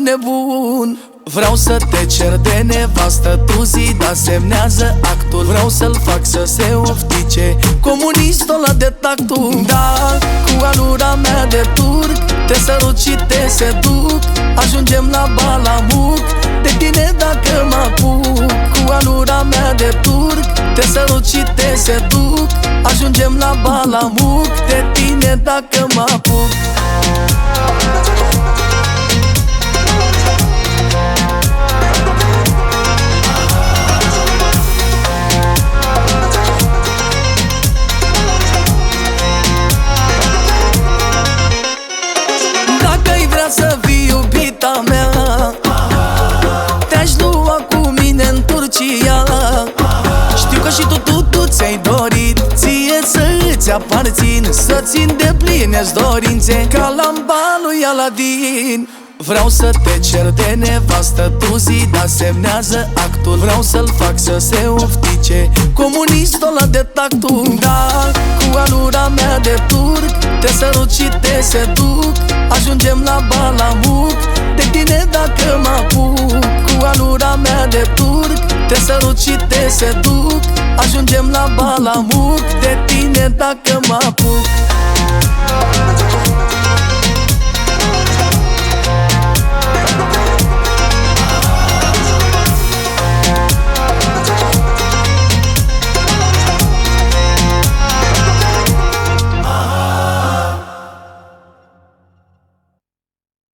nebun. Vreau să te cer de nevastă, tu zi, da, semnează actul. Vreau să-l fac să se oftice, comunistul ăla de tactul. Da, cu alura mea de turc, te sărut și te seduc. Ajungem la Balamuc, de tine dacă mă apuc. Cu alura mea de turc, te sărut și te seduc. Ajungem la Balamuc, de tine dacă mă apuc. Dacă-i vrea să fii iubita mea, te-aș lua cu mine în Turcia. Știu că și tu ți-ai dorit ție să-ți aparțin, să-ți îndeplinezi dorințe ca lampa lui Aladin. Vreau să te cer de nevastă, tu zi, da, semnează actul. Vreau să-l fac să se oftice, comunistul ăla de tactul. Da, cu alura mea de turc, te sărut și te seduc. Ajungem la Balamuc, de tine dacă mă apuc. Cu alura mea de turc, te sărut și te seduc. Ajungem la Balamuc, de tine dacă mă apuc.